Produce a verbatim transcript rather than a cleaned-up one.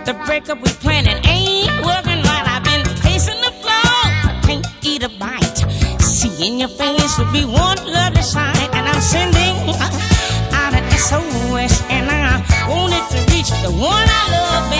The breakup we planning ain't working right. I've been pacing the floor, I can't eat a bite. Seeing your face would be one lovely sight, and I'm sending out an S O S, and I want it to reach the one I love.